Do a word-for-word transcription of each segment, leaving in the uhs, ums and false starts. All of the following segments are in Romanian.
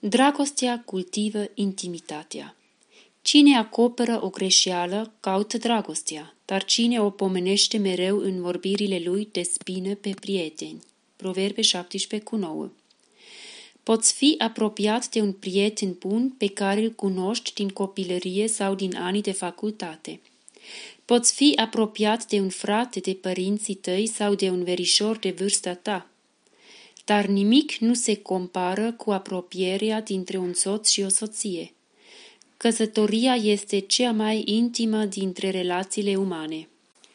Dragostea cultivă intimitatea. Cine acoperă o greșeală, caută dragostea, dar cine o pomenește mereu în vorbirile lui, despină pe prieteni. Proverbe șaptesprezece cu nouă. Poți fi apropiat de un prieten bun pe care îl cunoști din copilărie sau din anii de facultate. Poți fi apropiat de un frate de părinții tăi sau de un verișor de vârsta ta. Dar nimic nu se compară cu apropierea dintre un soț și o soție. Căsătoria este cea mai intimă dintre relațiile umane.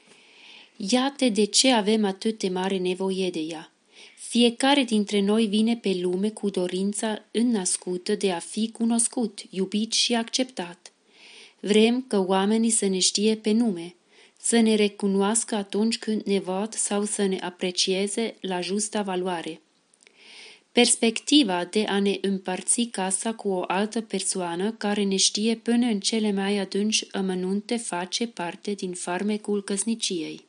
Iată de ce avem atât de mare nevoie de ea. Fiecare dintre noi vine pe lume cu dorința înnăscută de a fi cunoscut, iubit și acceptat. Vrem ca oamenii să ne știe pe nume, să ne recunoască atunci când ne văd sau să ne aprecieze la justa valoare. Perspectiva de a ne împărți casa cu o altă persoană care ne știe până în cele mai adânci amănunte face parte din farmecul căsniciei.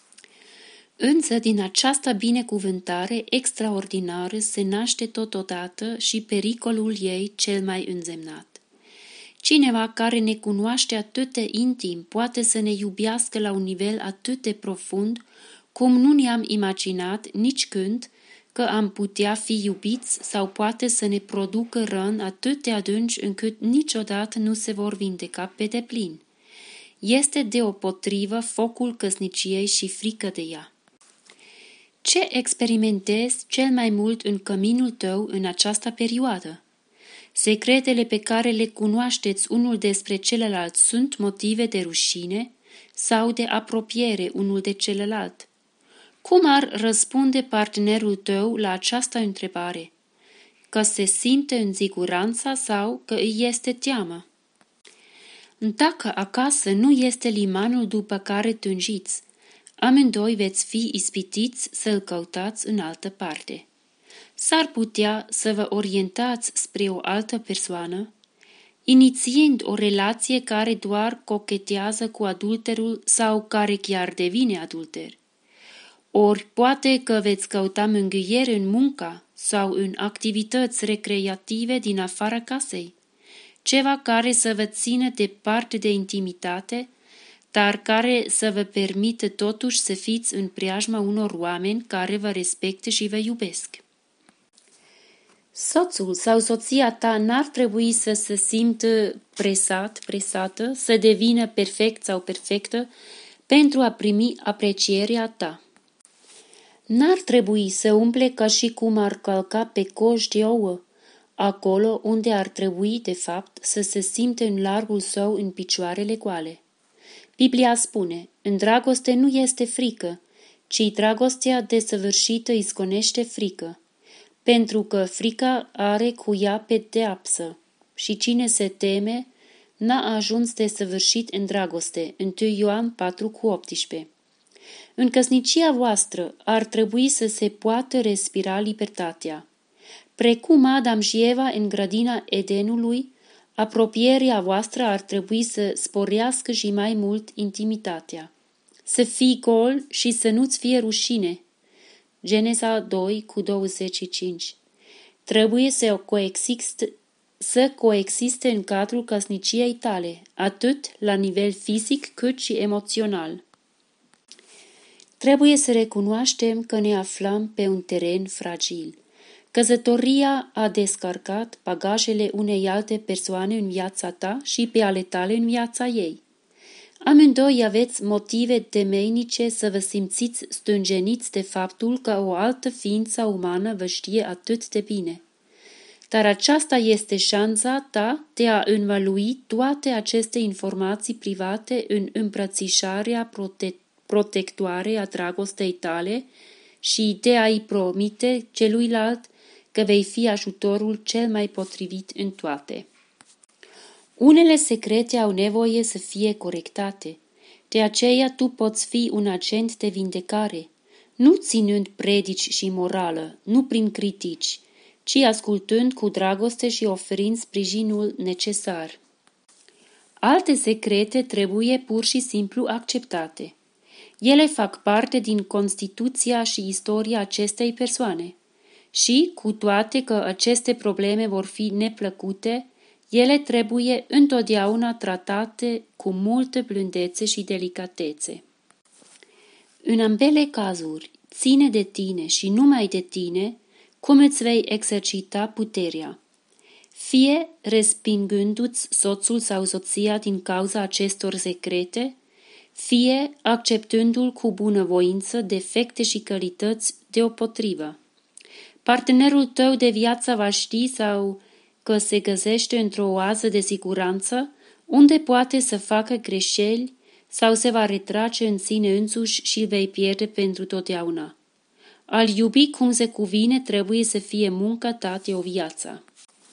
Însă din această binecuvântare extraordinară se naște totodată și pericolul ei cel mai însemnat. Cineva care ne cunoaște atât de intim poate să ne iubească la un nivel atât de profund cum nu ne-am imaginat nici când că am putea fi iubiți sau poate să ne producă răni atât de adânci încât niciodată nu se vor vindeca pe deplin. Este deopotrivă focul căsniciei și frică de ea. Ce experimentezi cel mai mult în căminul tău în această perioadă? Secretele pe care le cunoașteți unul despre celălalt sunt motive de rușine sau de apropiere unul de celălalt? Cum ar răspunde partenerul tău la această întrebare? Că se simte în siguranță sau că îi este teamă? Dacă acasă nu este limanul după care tânjiți, amândoi veți fi ispitiți să-l căutați în altă parte. S-ar putea să vă orientați spre o altă persoană, inițiind o relație care doar cochetează cu adulterul sau care chiar devine adulter. Ori poate că veți căuta mângâiere în munca sau în activități recreative din afara casei, ceva care să vă țină departe de intimitate, dar care să vă permită totuși să fiți în preajma unor oameni care vă respectă și vă iubesc. Soțul sau soția ta n-ar trebui să se simtă presat, presată, să devină perfect sau perfectă pentru a primi aprecierea ta. N-ar trebui să umple ca și cum ar călca pe coș de ouă, acolo unde ar trebui, de fapt, să se simte în largul său în picioarele goale. Biblia spune, în dragoste nu este frică, ci dragostea desăvârșită izgonește frică, pentru că frica are cu ea pedeapsă și cine se teme n-a ajuns desăvârșit în dragoste. întâi Ioan patru cu optsprezece. În căsnicia voastră ar trebui să se poată respira libertatea. Precum Adam și Eva în grădina Edenului, apropierea voastră ar trebui să sporească și mai mult intimitatea. Să fii gol și să nu-ți fie rușine. Geneza doi cu douăzeci și cinci. Trebuie să coexiste, să coexiste în cadrul căsniciei tale, atât la nivel fizic cât și emoțional. Trebuie să recunoaștem că ne aflăm pe un teren fragil. Căsătoria a descărcat bagajele unei alte persoane în viața ta și pe ale tale în viața ei. Amândoi aveți motive temeinice să vă simțiți stânjeniți de faptul că o altă ființă umană vă știe atât de bine. Dar aceasta este șansa ta de a învălui toate aceste informații private în îmbrățișarea prote- protectoare a dragostei tale și de a-i promite celuilalt că vei fi ajutorul cel mai potrivit în toate. Unele secrete au nevoie să fie corectate, de aceea tu poți fi un agent de vindecare, nu ținând predici și morală, nu prin critici, ci ascultând cu dragoste și oferind sprijinul necesar. Alte secrete trebuie pur și simplu acceptate. Ele fac parte din constituția și istoria acestei persoane. Și, cu toate că aceste probleme vor fi neplăcute, ele trebuie întotdeauna tratate cu multă blândețe și delicatețe. În ambele cazuri, ține de tine și numai de tine cum îți vei exercita puterea. Fie respingându-ți soțul sau soția din cauza acestor secrete, fie acceptându-l cu bunăvoință defecte și calități deopotrivă. Partenerul tău de viață va ști sau că se găsește într-o oază de siguranță unde poate să facă greșeli sau se va retrage în sine însuși și îl vei pierde pentru totdeauna. Al iubi cum se cuvine trebuie să fie munca ta de o viață.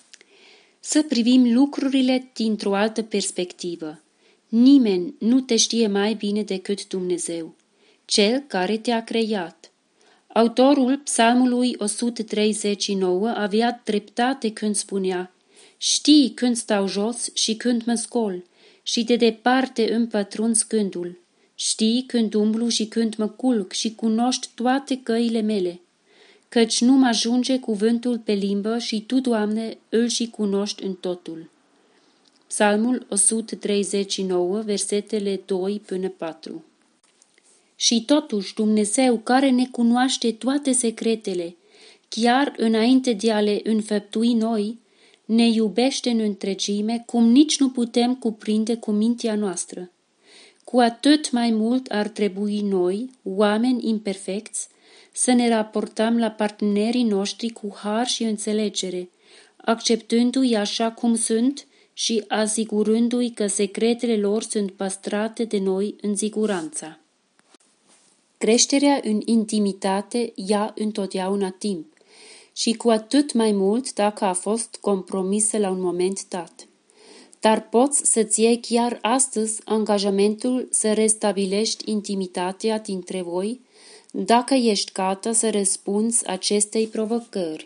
Să privim lucrurile dintr-o altă perspectivă. Nimeni nu te știe mai bine decât Dumnezeu, Cel care te-a creat. Autorul Psalmului o sută treizeci și nouă avea dreptate când spunea: știi când stau jos și când mă scol, și de departe îmi pătrunzi gândul. Știi când umblu și când mă culc și cunoști toate căile mele. Căci nu mă ajunge cuvântul pe limbă și Tu, Doamne, îl și cunoști în totul. Psalmul o sută treizeci și nouă, versetele doi până patru. Și totuși Dumnezeu, care ne cunoaște toate secretele, chiar înainte de a le înfăptui noi, ne iubește în întregime, cum nici nu putem cuprinde cu mintea noastră. Cu atât mai mult ar trebui noi, oameni imperfecți, să ne raportăm la partenerii noștri cu har și înțelegere, acceptându-i așa cum sunt și asigurându-i că secretele lor sunt păstrate de noi în siguranță. Creșterea în intimitate ia întotdeauna timp și cu atât mai mult dacă a fost compromisă la un moment dat. Dar poți să-ți iei chiar astăzi angajamentul să restabilești intimitatea dintre voi dacă ești gata să răspunzi acestei provocări.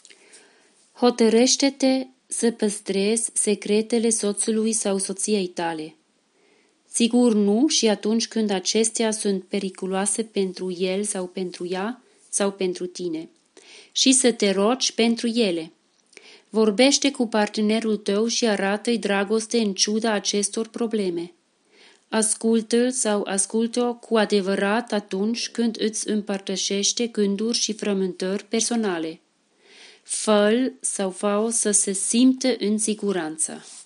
Hotărăște-te să păstrezi secretele soțului sau soției tale. Sigur nu și atunci când acestea sunt periculoase pentru el sau pentru ea sau pentru tine. Și să te rogi pentru ele. Vorbește cu partenerul tău și arată-i dragoste în ciuda acestor probleme. Ascultă-l sau ascultă-o cu adevărat atunci când îți împărtășește gânduri și frământări personale. Fă-l sau fă-o să se simtă în siguranță.